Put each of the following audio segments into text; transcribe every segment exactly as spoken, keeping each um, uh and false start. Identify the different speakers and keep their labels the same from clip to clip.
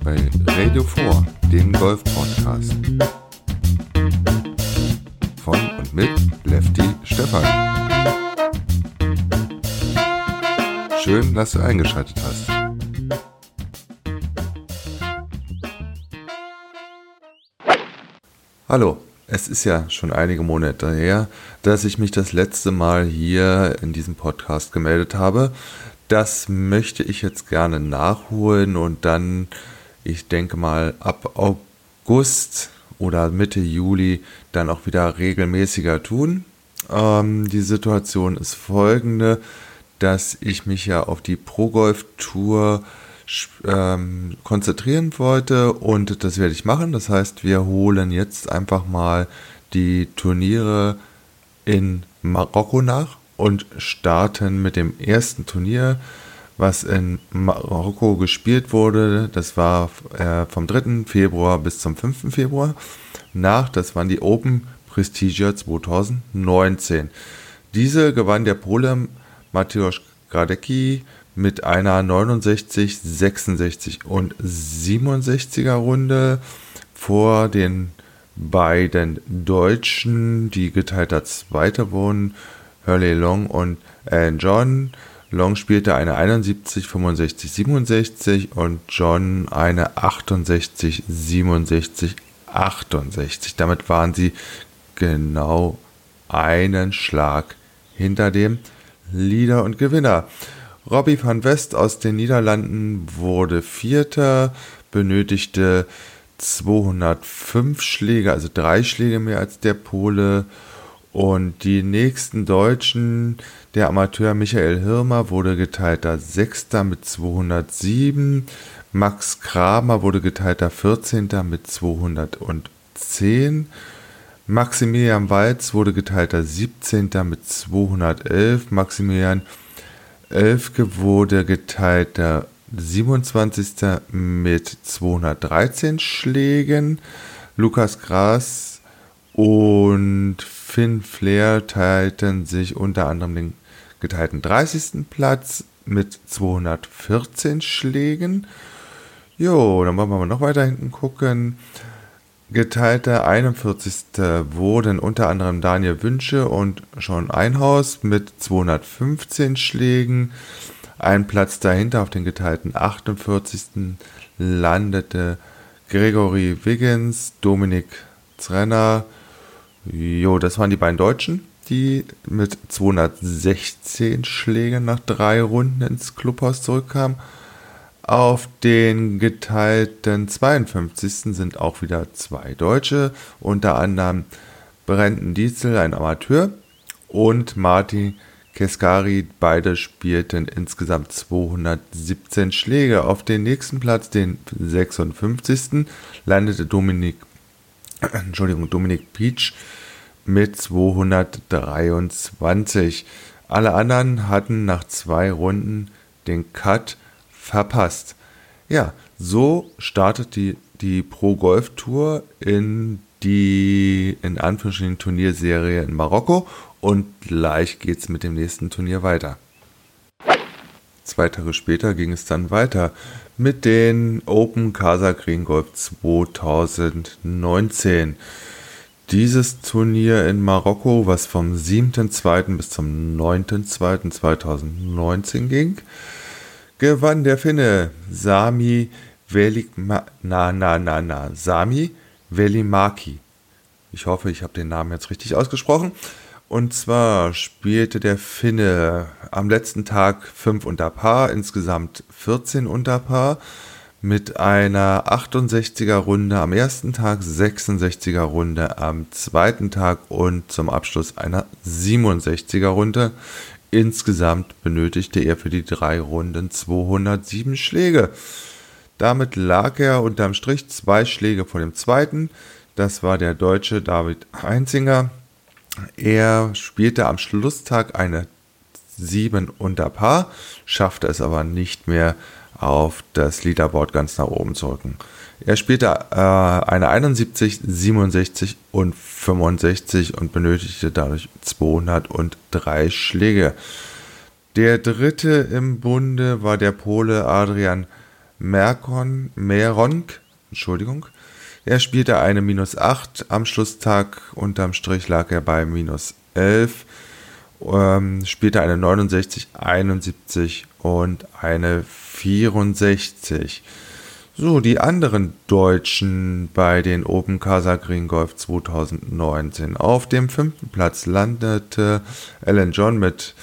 Speaker 1: bei Radio vier, dem Golf-Podcast. Von und mit Lefty Stefan. Schön, dass du eingeschaltet hast. Hallo, es ist ja schon einige Monate her, dass ich mich das letzte Mal hier in diesem Podcast gemeldet habe. Das möchte ich jetzt gerne nachholen und dann, ich denke mal, ab August oder Mitte Juli dann auch wieder regelmäßiger tun. Ähm, die Situation ist folgende, dass ich mich ja auf die Pro Golf Tour ähm, konzentrieren wollte und das werde ich machen. Das heißt, wir holen jetzt einfach mal die Turniere in Marokko nach und starten mit dem ersten Turnier, was in Marokko gespielt wurde. Das war äh, vom dritten Februar bis zum fünften Februar nach. Das waren die Open Prestige zwanzig neunzehn. Diese gewann der Pole Mateusz Gradecki mit einer neunundsechzig, sechsundsechzig und siebenundsechziger Runde vor den beiden Deutschen, die geteilter Zweiter wurden, Hurley Long und Alan John. Long spielte eine einundsiebzig, fünfundsechzig, siebenundsechzig und John eine achtundsechzig, siebenundsechzig, achtundsechzig. Damit waren sie genau einen Schlag hinter dem Leader und Gewinner. Robbie van West aus den Niederlanden wurde Vierter, benötigte zweihundertfünf Schläge, also drei Schläge mehr als der Pole. Und die nächsten Deutschen, der Amateur Michael Hirmer wurde geteilter Sechster mit zweihundertsieben, Max Kramer wurde geteilter vierzehnter mit zweihundertzehn, Maximilian Walz wurde geteilter siebzehnter mit zweihundertelf, Maximilian Elfke wurde geteilter siebenundzwanzigster mit zweihundertdreizehn Schlägen, Lukas Gras und Finn Flair teilten sich unter anderem den geteilten dreißigsten Platz mit zweihundertvierzehn Schlägen. Jo, dann wollen wir mal noch weiter hinten gucken. Geteilter einundvierzigsten wurden unter anderem Daniel Wünsche und Sean Einhaus mit zweihundertfünfzehn Schlägen. Ein Platz dahinter auf den geteilten achtundvierzigsten landete Gregory Wiggins, Dominik Zrenner. Jo, das waren die beiden Deutschen, die mit zweihundertsechzehn Schlägen nach drei Runden ins Clubhaus zurückkamen. Auf den geteilten zweiundfünfzigsten sind auch wieder zwei Deutsche, unter anderem Brendan Dietzel, ein Amateur, und Martin Keskari. Beide spielten insgesamt zweihundertsiebzehn Schläge. Auf den nächsten Platz, den sechsundfünfzigsten, landete Dominik, Entschuldigung, Dominik Pietsch mit zweihundertdreiundzwanzig. Alle anderen hatten nach zwei Runden den Cut verpasst. Ja, so startet die, die Pro Golf Tour in die, in Anführungsstrichen, Turnierserie in Marokko und gleich geht's mit dem nächsten Turnier weiter. Zwei Tage später ging es dann weiter mit den Open Casa Green Golf zwanzig neunzehn. Dieses Turnier in Marokko, was vom siebten zweiten bis zum neunten zweiten zweitausendneunzehn ging, gewann der Finne Sami Velikma, na, na, na, na, Sami Välimäki. Ich hoffe, ich habe den Namen jetzt richtig ausgesprochen. Und zwar spielte der Finne am letzten Tag fünf unter Par, insgesamt vierzehn unter Par, mit einer achtundsechziger Runde am ersten Tag, sechsundsechziger Runde am zweiten Tag und zum Abschluss einer siebenundsechziger Runde. Insgesamt benötigte er für die drei Runden zweihundertsieben Schläge. Damit lag er unterm Strich zwei Schläge vor dem zweiten. Das war der Deutsche David Heinzinger. Er spielte am Schlusstag eine sieben unter Par, schaffte es aber nicht mehr auf das Leaderboard ganz nach oben zu rücken. Er spielte äh, eine einundsiebzig, siebenundsechzig und fünfundsechzig und benötigte dadurch zweihundertdrei Schläge. Der dritte im Bunde war der Pole Adrian Merkon, Meronk, Entschuldigung. Er spielte eine minus acht am Schlusstag, unterm Strich lag er bei minus elf, ähm, spielte eine neunundsechzig, einundsiebzig und eine vierundsechzig. So, die anderen Deutschen bei den Open Casa Green Golf zwanzig neunzehn. Auf dem fünften Platz landete Alan John mit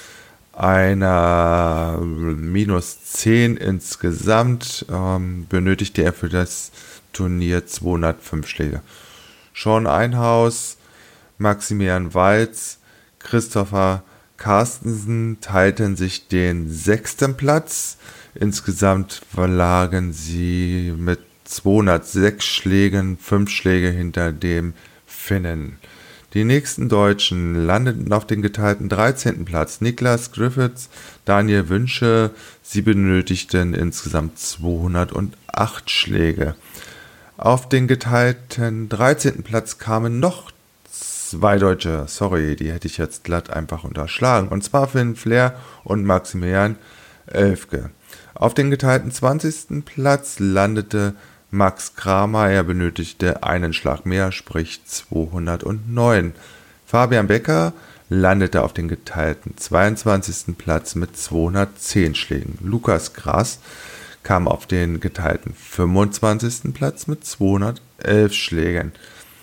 Speaker 1: einer minus zehn insgesamt. Ähm, benötigte er für das Turnier zweihundertfünf Schläge. Sean Einhaus, Maximilian Walz, Christopher Carstensen teilten sich den sechsten Platz. Insgesamt lagen sie mit zweihundertsechs Schlägen, fünf Schläge hinter dem Finnen. Die nächsten Deutschen landeten auf den geteilten dreizehnten Platz. Niklas Griffiths, Daniel Wünsche, sie benötigten insgesamt zweihundertacht Schläge. Auf den geteilten dreizehnten Platz kamen noch zwei Deutsche, sorry, die hätte ich jetzt glatt einfach unterschlagen, und zwar Finn Flair und Maximilian Oelfke. Auf den geteilten zwanzigsten Platz landete Max Kramer, er benötigte einen Schlag mehr, sprich zweihundertneun. Fabian Becker landete auf den geteilten zweiundzwanzigsten Platz mit zweihundertzehn Schlägen. Lukas Grass kam auf den geteilten fünfundzwanzigsten Platz mit zweihundertelf Schlägen.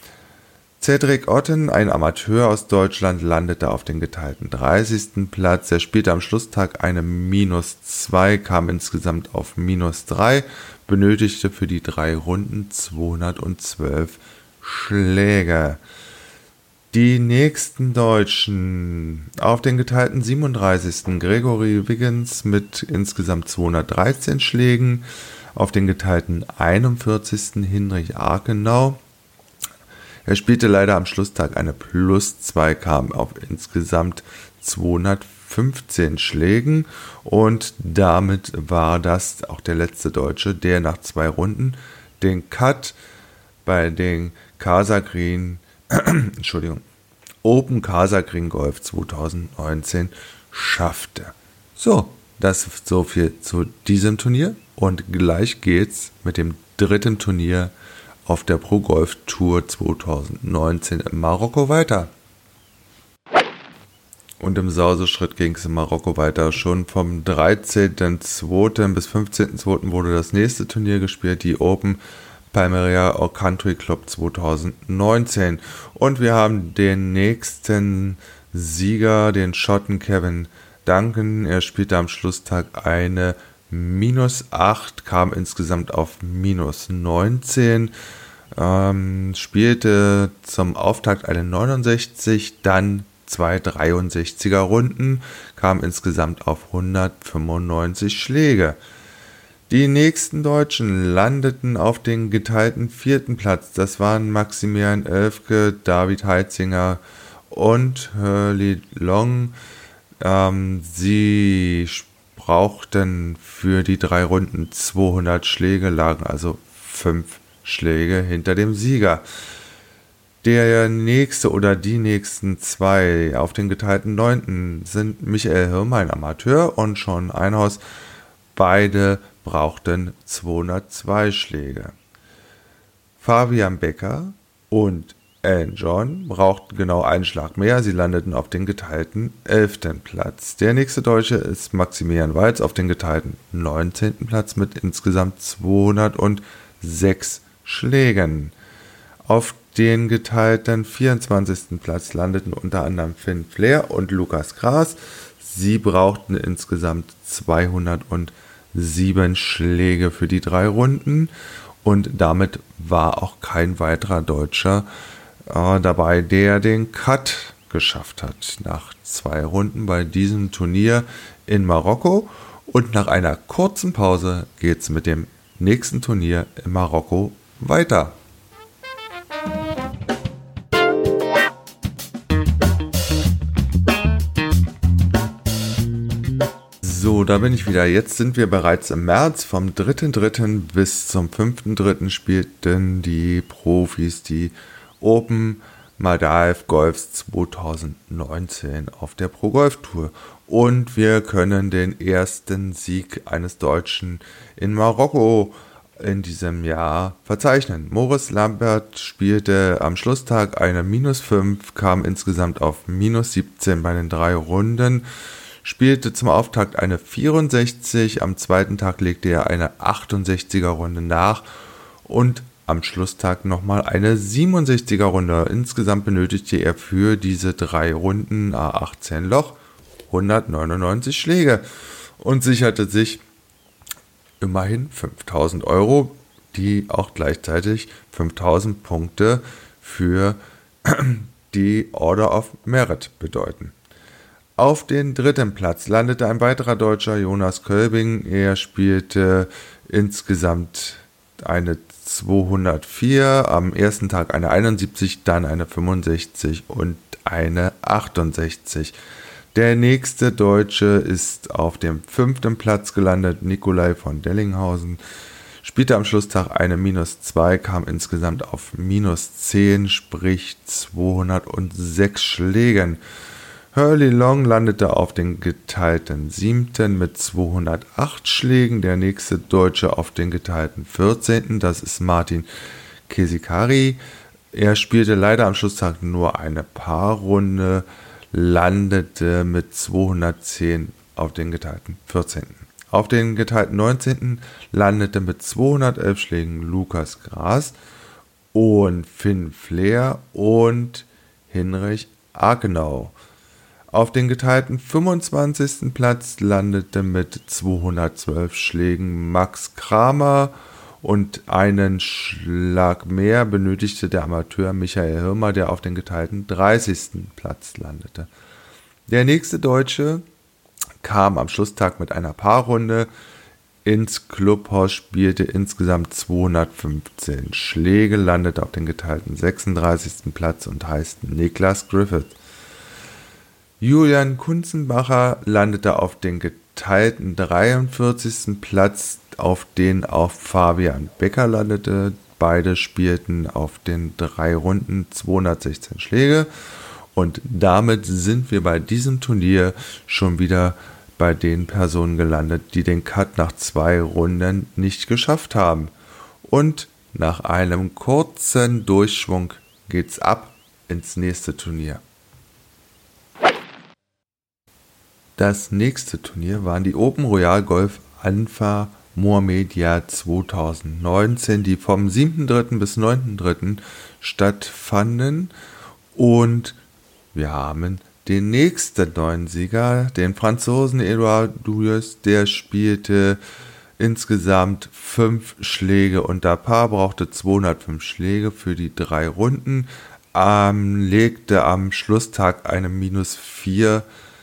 Speaker 1: Cedric Otten, ein Amateur aus Deutschland, landete auf den geteilten dreißigsten Platz. Er spielte am Schlusstag eine minus zwei, kam insgesamt auf minus drei, benötigte für die drei Runden zweihundertzwölf Schläge. Die nächsten Deutschen auf den geteilten siebenunddreißigsten Gregory Wiggins mit insgesamt zweihundertdreizehn Schlägen. Auf den geteilten einundvierzigsten Hinrich Arkenau. Er spielte leider am Schlusstag eine plus zwei, kam auf insgesamt zweihundertfünfzehn Schlägen und damit war das auch der letzte Deutsche, der nach zwei Runden den Cut bei den Casa Green, Entschuldigung, Open Casa Green Golf zwanzig neunzehn schaffte. So, das ist so viel zu diesem Turnier und gleich geht's mit dem dritten Turnier auf der Pro Golf Tour zwanzig neunzehn in Marokko weiter. Und im Sauseschritt ging es in Marokko weiter. Schon vom dreizehnten zweiten bis fünfzehnten zweiten wurde das nächste Turnier gespielt, die Open Palmyra Country Club zwanzig neunzehn. Und wir haben den nächsten Sieger, den Schotten Kevin Duncan. Er spielte am Schlusstag eine minus acht, kam insgesamt auf minus neunzehn, ähm, spielte zum Auftakt eine neunundsechzig, dann zwei dreiundsechziger Runden, kam insgesamt auf hundertfünfundneunzig Schläge. Die nächsten Deutschen landeten auf den geteilten vierten Platz. Das waren Maximilian Oelfke, David Heitzinger und Hurley Long. Ähm, sie brauchten für die drei Runden zweihundert Schläge, lagen also fünf Schläge hinter dem Sieger. Der nächste oder die nächsten zwei auf den geteilten neunten sind Michael Hirm, ein Amateur, und Sean Einhaus. Beide brauchten zweihundertzwei Schläge. Fabian Becker und Alan John brauchten genau einen Schlag mehr. Sie landeten auf den geteilten elften Platz. Der nächste Deutsche ist Maximilian Walz auf den geteilten neunzehnten Platz mit insgesamt zweihundertsechs Schlägen. Auf den geteilten vierundzwanzigsten Platz landeten unter anderem Finn Flair und Lukas Grass. Sie brauchten insgesamt zweihundertsieben Schläge für die drei Runden und damit war auch kein weiterer Deutscher äh, dabei, der den Cut geschafft hat nach zwei Runden bei diesem Turnier in Marokko. Und nach einer kurzen Pause geht es mit dem nächsten Turnier in Marokko weiter. So, da bin ich wieder. Jetzt sind wir bereits im März. Vom dritten dritten bis zum fünften dritten spielten die Profis die Open Maldive Golfs zweitausendneunzehn auf der Pro Golf Tour. Und wir können den ersten Sieg eines Deutschen in Marokko in diesem Jahr verzeichnen. Moritz Lambert spielte am Schlusstag eine minus fünf, kam insgesamt auf minus siebzehn bei den drei Runden, spielte zum Auftakt eine vierundsechzig, am zweiten Tag legte er eine achtundsechziger Runde nach und am Schlusstag nochmal eine siebenundsechziger Runde. Insgesamt benötigte er für diese drei Runden A achtzehn Loch hundertneunundneunzig Schläge und sicherte sich immerhin fünftausend Euro, die auch gleichzeitig fünftausend Punkte für die Order of Merit bedeuten. Auf den dritten Platz landete ein weiterer Deutscher, Jonas Kölbing. Er spielte insgesamt eine zweihundertvier, am ersten Tag eine einundsiebzig, dann eine fünfundsechzig und eine achtundsechzig. Der nächste Deutsche ist auf dem fünften Platz gelandet, Nikolai von Dellinghausen, spielte am Schlusstag eine minus zwei, kam insgesamt auf minus zehn, sprich zweihundertsechs Schlägen. Hurley Long landete auf den geteilten siebten mit zweihundertacht Schlägen, der nächste Deutsche auf den geteilten vierzehnten, das ist Martin Kesikari. Er spielte leider am Schlusstag nur eine Paarrunde, landete mit zweihundertzehn auf den geteilten vierzehnten. Auf den geteilten neunzehnten landete mit zweihundertelf Schlägen Lukas Gras und Finn Flair und Hinrich Akenau. Auf den geteilten fünfundzwanzigsten Platz landete mit zweihundertzwölf Schlägen Max Kramer und einen Schlag mehr benötigte der Amateur Michael Hirmer, der auf den geteilten dreißigsten Platz landete. Der nächste Deutsche kam am Schlusstag mit einer Paarrunde ins Clubhaus, spielte insgesamt zweihundertfünfzehn Schläge, landete auf den geteilten sechsunddreißigsten Platz und heißt Niklas Griffith. Julian Kunzenbacher landete auf den geteilten dreiundvierzigsten Platz, auf den auch Fabian Becker landete. Beide spielten auf den drei Runden zweihundertsechzehn Schläge und damit sind wir bei diesem Turnier schon wieder bei den Personen gelandet, die den Cut nach zwei Runden nicht geschafft haben. Und nach einem kurzen Durchschwung geht's ab ins nächste Turnier. Das nächste Turnier waren die Open Royal Golf Anfa Mohamedia zweitausendneunzehn, die vom siebten dritten bis neunten dritten stattfanden. Und wir haben den nächsten neuen Sieger, den Franzosen Edouard Duyes, der spielte insgesamt fünf Schläge unter Paar, brauchte zweihundertfünf Schläge für die drei Runden, ähm, legte am Schlusstag eine minus vier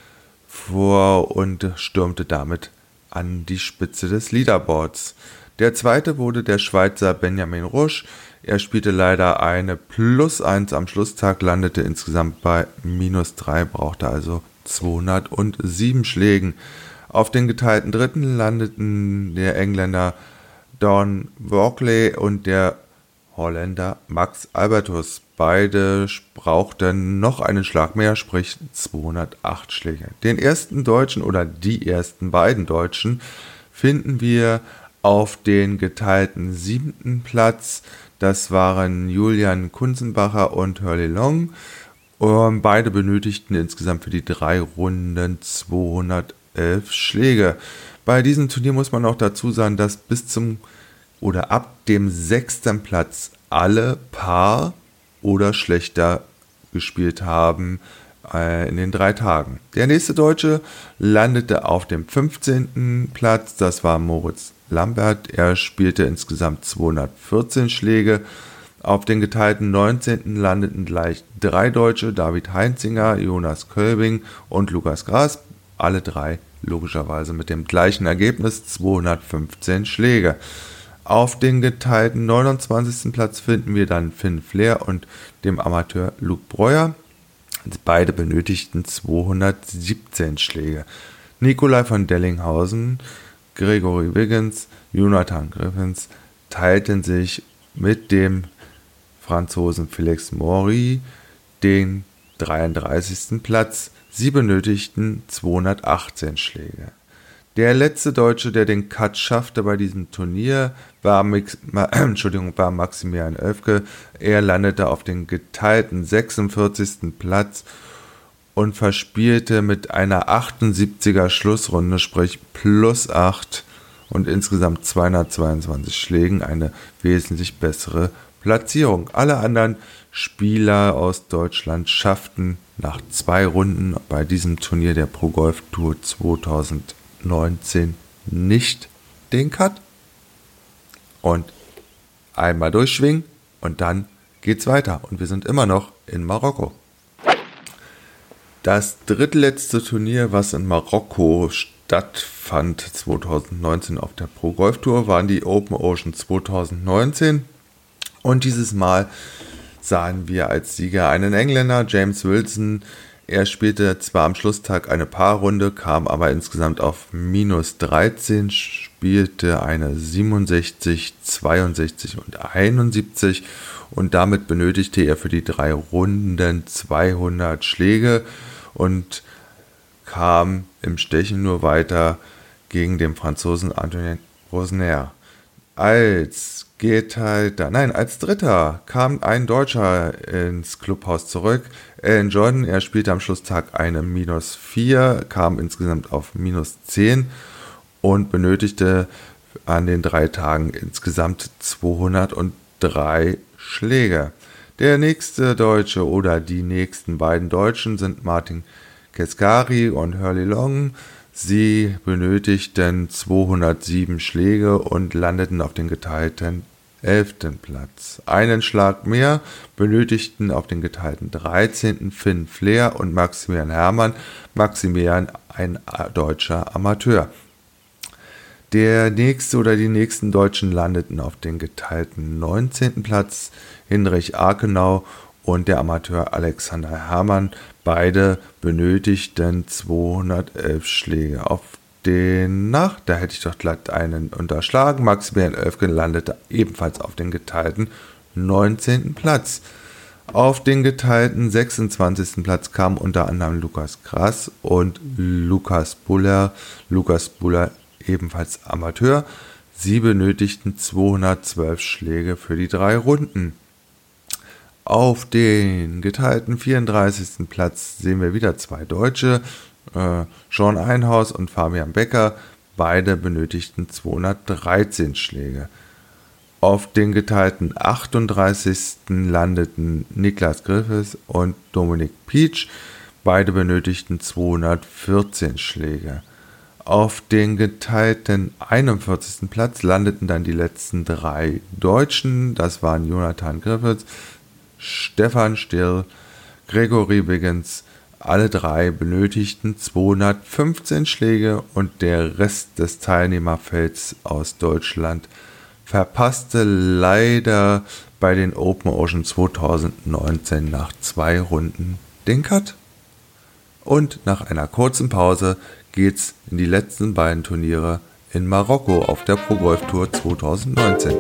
Speaker 1: vor und stürmte damit an die Spitze des Leaderboards. Der zweite wurde der Schweizer Benjamin Rusch. Er spielte leider eine plus eins am Schlusstag, landete insgesamt bei minus drei, brauchte also zweihundertsieben Schlägen. Auf den geteilten dritten landeten der Engländer Don Walkley und der Holländer Max Albertus. Beide brauchten noch einen Schlag mehr, sprich zweihundertacht Schläge. Den ersten Deutschen oder die ersten beiden Deutschen finden wir auf den geteilten siebten Platz. Das waren Julian Kunzenbacher und Hurley Long. Und beide benötigten insgesamt für die drei Runden zweihundertelf Schläge. Bei diesem Turnier muss man auch dazu sagen, dass bis zum oder ab dem sechsten Platz alle Paar oder schlechter gespielt haben äh, in den drei Tagen. Der nächste Deutsche landete auf dem fünfzehnten Platz, das war Moritz Lambert. Er spielte insgesamt zweihundertvierzehn Schläge. Auf den geteilten neunzehnten landeten gleich drei Deutsche, David Heinzinger, Jonas Kölbing und Lukas Gras, alle drei logischerweise mit dem gleichen Ergebnis, zweihundertfünfzehn Schläge. Auf den geteilten neunundzwanzigsten Platz finden wir dann Finn Flair und dem Amateur Luke Breuer. Beide benötigten zweihundertsiebzehn Schläge. Nikolai von Dellinghausen, Gregory Wiggins, Jonathan Griffins teilten sich mit dem Franzosen Felix Maury den dreiunddreißigsten Platz. Sie benötigten zweihundertachtzehn Schläge. Der letzte Deutsche, der den Cut schaffte bei diesem Turnier, war, Mix, Ma, Entschuldigung, war Maximilian Oefke. Er landete auf den geteilten sechsundvierzigsten Platz und verspielte mit einer achtundsiebziger Schlussrunde, sprich plus acht und insgesamt zweihundertzweiundzwanzig Schlägen, eine wesentlich bessere Platzierung. Alle anderen Spieler aus Deutschland schafften nach zwei Runden bei diesem Turnier der Pro Golf Tour zweitausendneunzehn nicht den Cut. Und einmal durchschwingen und dann geht's weiter. Und wir sind immer noch in Marokko. Das drittletzte Turnier, was in Marokko stattfand zweitausendneunzehn auf der Pro Golf Tour, waren die Open Ocean zweitausendneunzehn. Und dieses Mal sahen wir als Sieger einen Engländer, James Wilson. Er spielte zwar am Schlusstag eine Paarrunde, kam aber insgesamt auf minus dreizehn, spielte eine siebenundsechzig, zweiundsechzig und einundsiebzig und damit benötigte er für die drei Runden zweihundert Schläge und kam im Stechen nur weiter gegen den Franzosen Antoine Rosner. Als Geteilter, nein, als Dritter kam ein Deutscher ins Clubhaus zurück, Alan Jordan. Er spielte am Schlusstag eine minus vier, kam insgesamt auf minus zehn und benötigte an den drei Tagen insgesamt zweihundertdrei Schläge. Der nächste Deutsche oder die nächsten beiden Deutschen sind Martin Keskari und Hurley Long. Sie benötigten zweihundertsieben Schläge und landeten auf den geteilten elften Platz. Einen Schlag mehr benötigten auf den geteilten dreizehnten Finn Flair und Maximilian Herrmann. Maximilian ein deutscher Amateur. Der nächste oder die nächsten Deutschen landeten auf den geteilten neunzehnten Platz. Hinrich Arkenau und der Amateur Alexander Herrmann. Beide benötigten zweihundertelf Schläge. Auf den nach, da hätte ich doch glatt einen unterschlagen. Maximilian Oefke landete ebenfalls auf den geteilten neunzehnten Platz. Auf den geteilten sechsundzwanzigsten Platz kamen unter anderem Lukas Grass und Lukas Buller. Lukas Buller ebenfalls Amateur. Sie benötigten zweihundertzwölf Schläge für die drei Runden. Auf den geteilten vierunddreißigsten Platz sehen wir wieder zwei Deutsche, äh, Sean Einhaus und Fabian Becker. Beide benötigten zweihundertdreizehn Schläge. Auf den geteilten achtunddreißigsten landeten Niklas Griffiths und Dominic Peach. Beide benötigten zweihundertvierzehn Schläge. Auf den geteilten einundvierzigsten Platz landeten dann die letzten drei Deutschen. Das waren Jonathan Griffiths, Stefan Still, Gregory Biggins. Alle drei benötigten zweihundertfünfzehn Schläge und der Rest des Teilnehmerfelds aus Deutschland verpasste leider bei den Open Ocean zweitausendneunzehn nach zwei Runden den Cut. Und nach einer kurzen Pause geht's in die letzten beiden Turniere in Marokko auf der Pro Golf Tour zweitausendneunzehn.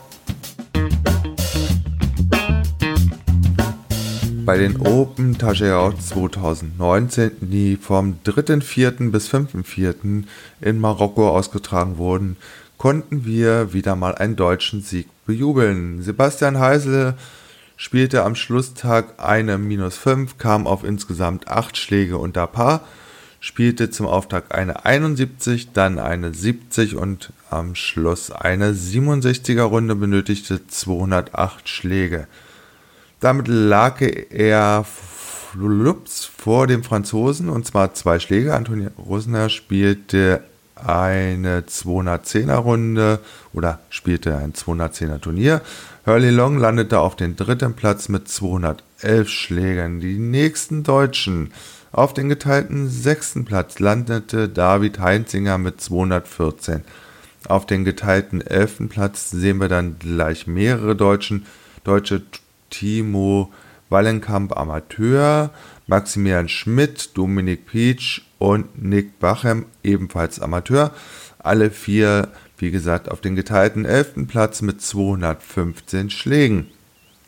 Speaker 1: Bei den Open Tageraut zweitausendneunzehn, die vom dritten vierten bis fünften vierten in Marokko ausgetragen wurden, konnten wir wieder mal einen deutschen Sieg bejubeln. Sebastian Heisele spielte am Schlusstag eine minus fünf, kam auf insgesamt acht Schläge unter Paar, spielte zum Auftakt eine einundsiebzig, dann eine siebzig und am Schluss eine siebenundsechziger Runde, benötigte zweihundertacht Schläge. Damit lag er vor dem Franzosen und zwar zwei Schläge. Antoine Rosner spielte eine zweihundertzehner Runde oder spielte ein zweihundertzehner Turnier. Hurley Long landete auf den dritten Platz mit zweihundertelf Schlägen. Die nächsten Deutschen: auf den geteilten sechsten Platz landete David Heinzinger mit zweihundertvierzehn. Auf den geteilten elften Platz sehen wir dann gleich mehrere Deutschen, Deutsche Timo Wallenkamp Amateur, Maximilian Schmidt, Dominic Peach und Nick Bachem ebenfalls Amateur. Alle vier, wie gesagt, auf den geteilten elften Platz mit zweihundertfünfzehn Schlägen.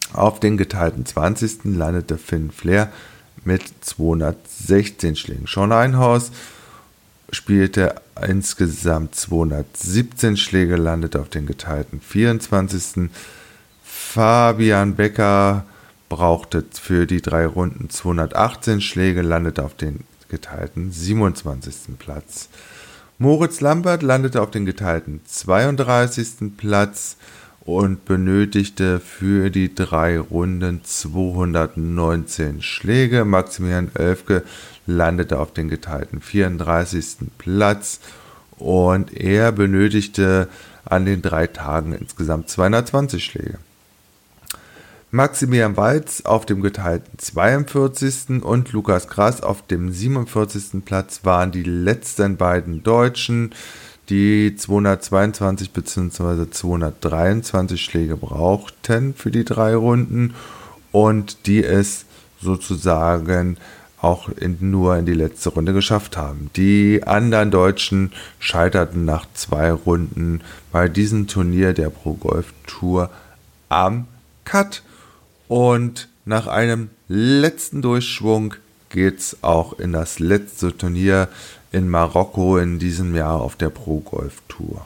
Speaker 1: Auf den geteilten zwanzigsten landete Finn Flair mit zweihundertsechzehn Schlägen. Sean Einhaus spielte insgesamt zweihundertsiebzehn Schläge, landete auf den geteilten vierundzwanzigsten Fabian Becker brauchte für die drei Runden zweihundertachtzehn Schläge, landete auf den geteilten siebenundzwanzigsten Platz. Moritz Lampert landete auf den geteilten zweiunddreißigsten Platz und benötigte für die drei Runden zweihundertneunzehn Schläge. Maximilian Oelfke landete auf den geteilten vierunddreißigsten Platz und er benötigte an den drei Tagen insgesamt zweihundertzwanzig Schläge. Maximilian Walz auf dem geteilten zweiundvierzigsten und Lukas Grass auf dem siebenundvierzigsten Platz waren die letzten beiden Deutschen, die zweihundertzweiundzwanzig bzw. zweihundertdreiundzwanzig Schläge brauchten für die drei Runden und die es sozusagen auch in, nur in die letzte Runde geschafft haben. Die anderen Deutschen scheiterten nach zwei Runden bei diesem Turnier der Pro Golf Tour am Cut. Und nach einem letzten Durchschwung geht es auch in das letzte Turnier in Marokko in diesem Jahr auf der Pro Golf Tour.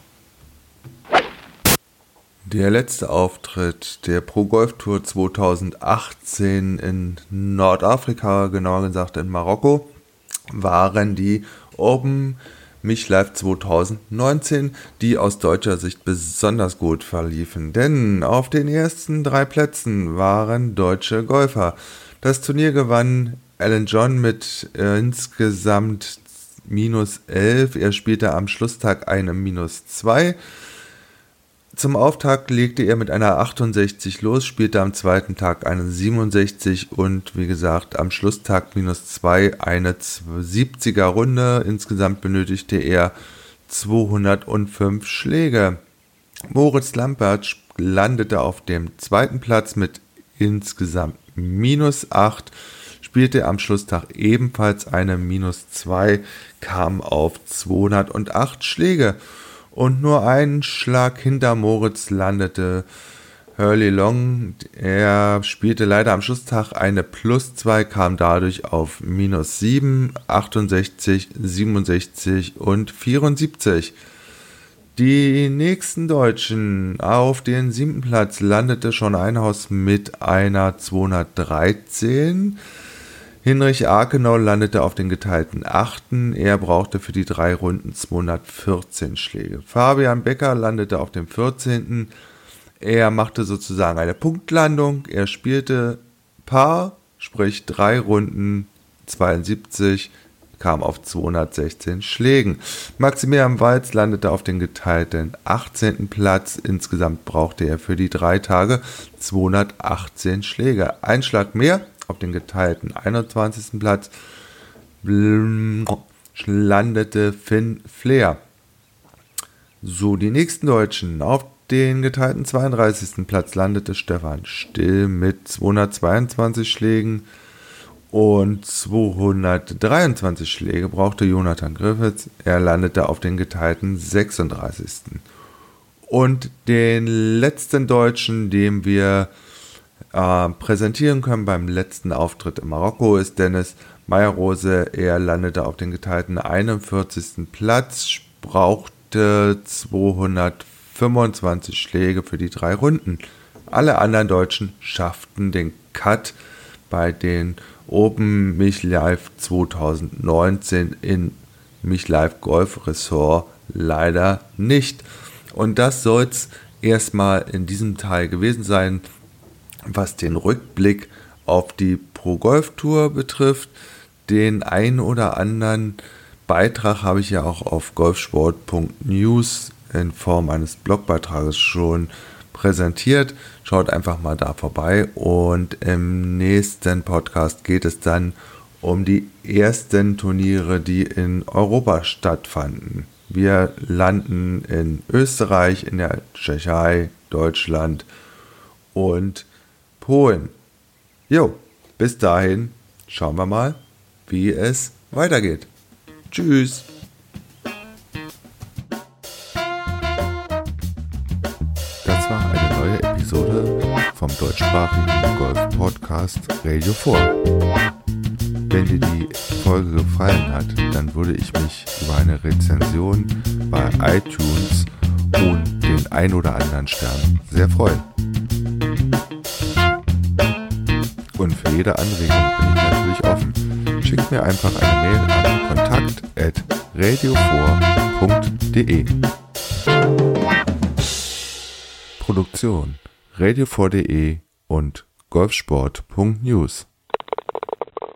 Speaker 1: Der letzte Auftritt der Pro Golf Tour zweitausendachtzehn in Nordafrika, genauer gesagt in Marokko, waren die Open Mich Live zweitausendneunzehn, die aus deutscher Sicht besonders gut verliefen, denn auf den ersten drei Plätzen waren deutsche Golfer. Das Turnier gewann Alan John mit äh, insgesamt minus elf, er spielte am Schlusstag eine minus zwei. Zum Auftakt legte er mit einer achtundsechzig los, spielte am zweiten Tag eine siebenundsechzig und wie gesagt am Schlusstag minus zwei eine siebziger Runde. Insgesamt benötigte er zweihundertfünf Schläge. Moritz Lampert landete auf dem zweiten Platz mit insgesamt minus acht, spielte am Schlusstag ebenfalls eine minus zwei, kam auf zweihundertacht Schläge. Und nur einen Schlag hinter Moritz landete Hurley Long. Er spielte leider am Schlusstag eine plus zwei, kam dadurch auf minus sieben, achtundsechzig, siebenundsechzig und vierundsiebzig. Die nächsten Deutschen auf den siebten Platz landete Sean Einhaus mit einer zweihundertdreizehn. Hinrich Akenau landete auf den geteilten achten. Er brauchte für die drei Runden zweihundertvierzehn Schläge. Fabian Becker landete auf dem vierzehnten. Er machte sozusagen eine Punktlandung. Er spielte Paar, sprich drei Runden zweiundsiebzig, kam auf zweihundertsechzehn Schlägen. Maximilian Walz landete auf den geteilten achtzehnten Platz. Insgesamt brauchte er für die drei Tage zweihundertachtzehn Schläge. Ein Schlag mehr. Auf den geteilten einundzwanzigsten Platz landete Finn Flair. So, die nächsten Deutschen. Auf den geteilten zweiunddreißigsten Platz landete Stefan Still mit zweihundertzweiundzwanzig Schlägen und zweihundertdreiundzwanzig Schläge brauchte Jonathan Griffiths. Er landete auf den geteilten sechsunddreißigsten Und den letzten Deutschen, dem wir Äh, präsentieren können beim letzten Auftritt in Marokko, ist Dennis Meierrose. Er landete auf den geteilten einundvierzigsten Platz, brauchte zweihundertfünfundzwanzig Schläge für die drei Runden. Alle anderen Deutschen schafften den Cut bei den Open Mich Live zweitausendneunzehn in Mich Live Golf Resort leider nicht. Und das soll es erstmal in diesem Teil gewesen sein, was den Rückblick auf die Pro Golf Tour betrifft. Den einen oder anderen Beitrag habe ich ja auch auf golfsport punkt news in Form eines Blogbeitrages schon präsentiert. Schaut einfach mal da vorbei und im nächsten Podcast geht es dann um die ersten Turniere, die in Europa stattfanden. Wir landen in Österreich, in der Tschechei, Deutschland und Polen. Jo, bis dahin schauen wir mal, wie es weitergeht. Tschüss. Das war eine neue Episode vom deutschsprachigen Golf-Podcast Radio vier. Wenn dir die Folge gefallen hat, dann würde ich mich über eine Rezension bei iTunes und den ein oder anderen Stern sehr freuen. Und für jede Anregung bin ich natürlich offen. Schickt mir einfach eine Mail an kontakt at radio vier punkt de. Produktion radio vier punkt de und golfsport punkt news.